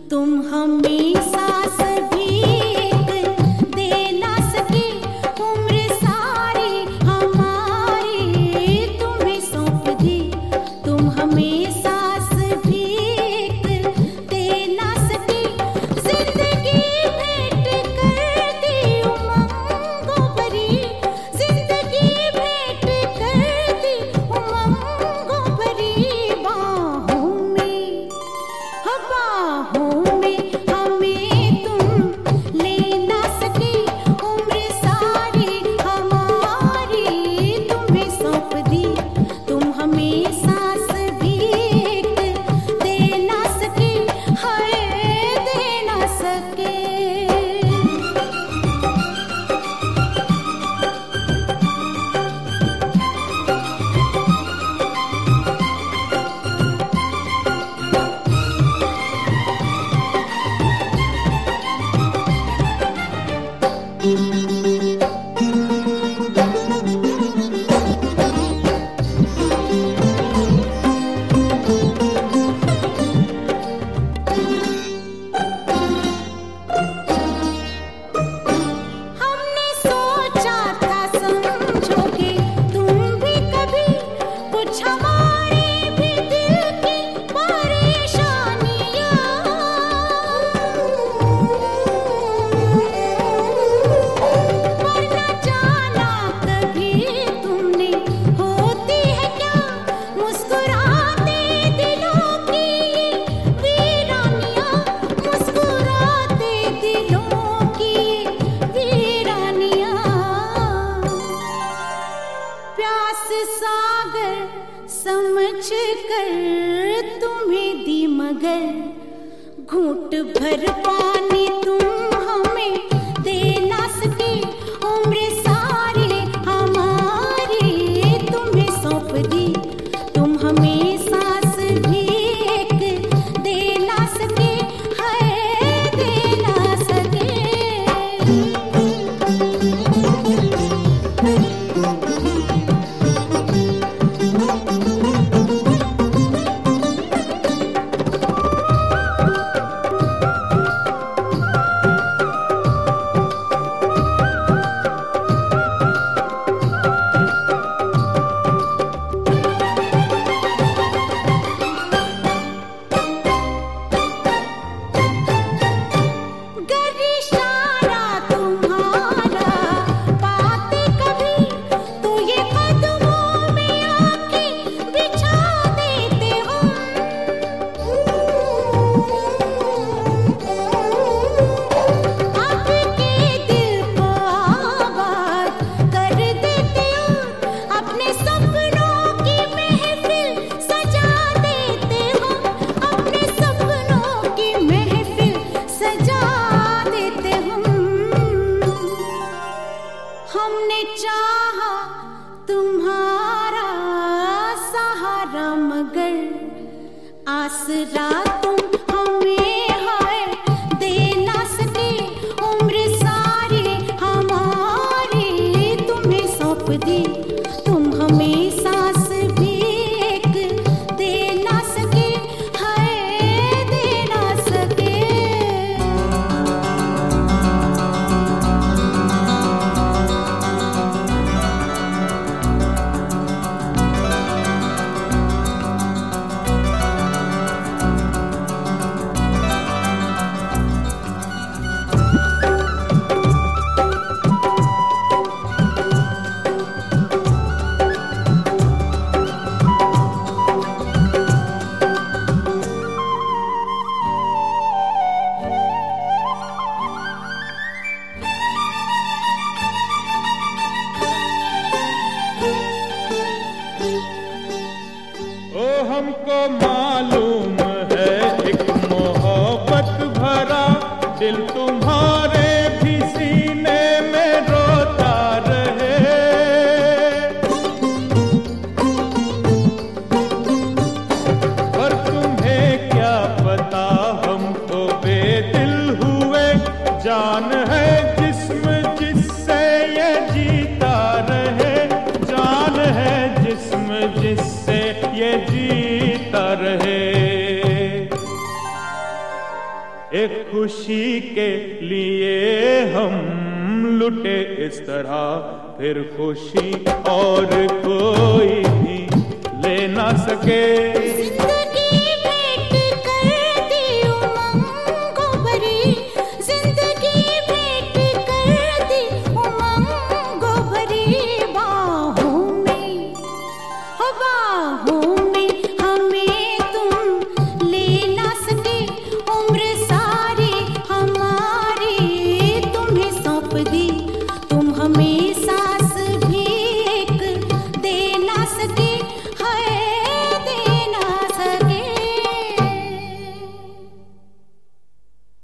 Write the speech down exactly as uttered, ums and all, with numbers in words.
तुम हमें सांस भी दे ना सके, उम्र सारी हमारी तुम्हें सौंप दी। तुम हमें सांस भी दे ना सके, जिंदगी भेंट कर दी उमंगों भरी, जिंदगी भेंट कर दी उमंगों भरी। बाहों में बाहों में हमें तुम ले ना सके, उम्र सारी हमारी तुम्हें सौंप दी। तुम हमें सांस भी दे ना सके, हाय दे ना सके। हमने सोचा था समझोगे तुम भी कभी, कुछ हमारी भी दिल की परेशानियां, पर न जाना कभी तुमने होती है क्या मुस्कुराते दिलों की वीरानियां, मुस्कुराते दिलों की वीरानियां। प्यास सागर समझ कर तुम्हें दी, मगर घूंट भर पानी तुम हमें दे ना सके, उम्र सारी हमारी तुम्हें सौंप दी। तुम हमें सांस भी दे ना सके, हाय दे ना सके। गर इशारा तुम्हारा पाते कभी, तो ये कदमों में आके बिछा देते हम। आपके दिल को आबाद कर देते हो, अपने सपनों की महफिल सजा देते हो, अपने सपनों की महफिल सजा देते हम। हमने चाहा तुम्हारा सहारा, मगर आसरा तुम हमें हाय दे ना सके, उम्र सारी हमारी तुम्हें सौंप दी। तुम हमें सांस भी दे ना सके, हाय दे ना सके। ओ हमको मालूम है एक मोहब्बत भरा दिल तुम्हारे भी सीने में रोता रहे, पर तुम्हें क्या पता हम तो बेदिल हुए, जान है जिस्म जिससे ये जीता रहे, जान है जिस्म जिससे ये जीता रहे। एक खुशी के लिए हम लुटे इस तरह, फिर खुशी और कोई भी ले ना सके।